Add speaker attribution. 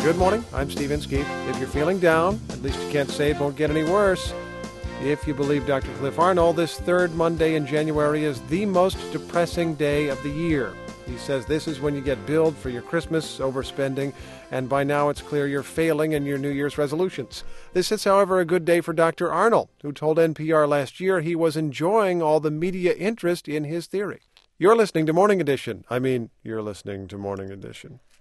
Speaker 1: Good morning. I'm Steve Inskeep. If you're feeling down, at least you can't say it won't get any worse. If you believe Dr. Cliff Arnold, this third Monday in January is the most depressing day of the year. He says this is when you get billed for your Christmas overspending, and by now it's clear you're failing in your New Year's resolutions. This is, however, a good day for Dr. Arnold, who told NPR last year he was enjoying all the media interest in his theory. You're listening to Morning Edition. You're listening to Morning Edition.